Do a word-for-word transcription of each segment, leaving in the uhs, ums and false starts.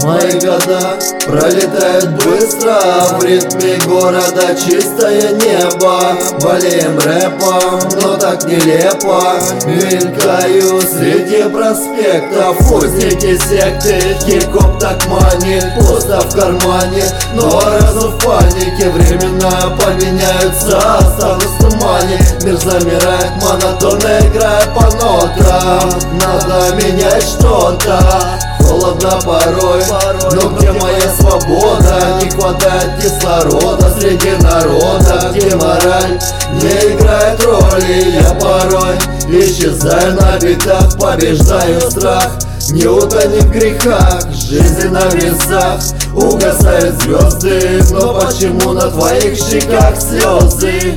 Мои года пролетают быстро, в ритме города чистое небо. Болеем рэпом, но так нелепо. Мелькаю среди проспектов, узники секты. Хип-хоп так манит, пусто в кармане, но разум в панике. Времена поменяются, останусь в тумане. Мир замирает, монотонно играя по нотам. Надо менять что-то, холодно порой, но где моя свобода? Не хватает кислорода среди народа, где мораль не играет роли. Я порой исчезаю на битах, побеждаю страх. Не утони в грехах, жизнь на весах. Угасают звезды, но почему на твоих щеках слезы?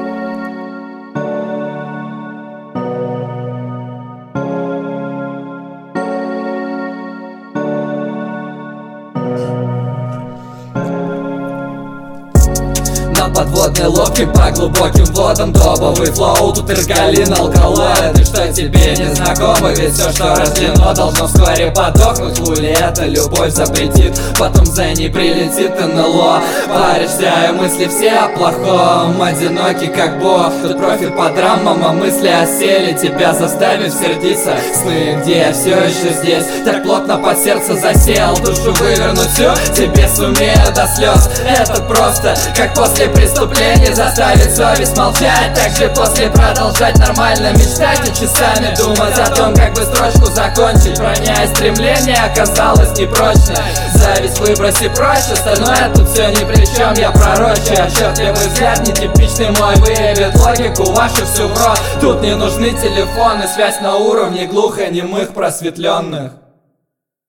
На подводной лодке по глубоким водам добовый флоу, тут эрголин, алкалоид. И что тебе не знакомо, ведь все, что рождено, должно вскоре подохнуть. Хули это любовь запретит, потом за ней прилетит эн эл о. Паришься, и мысли все о плохом, одинокий как бог. Тут профиль по драмам, а мысли осели, тебя заставив сердиться. Сны, где я все еще здесь, так плотно под сердце засел. Душу вывернуть всю, тебе сумею до слез. Это просто, как после преступления заставить совесть молчать. Так же после продолжать нормально мечтать и часами думать о том, как бы строчку закончить. Броня и стремление оказалось непрочной. Зависть выброси прочь, остальное тут все ни при чем. Я пророчу, отчетливый взгляд, нетипичный мой, выявит логику вашу всю в рот. Тут не нужны телефоны, связь на уровне глухонемых просветленных.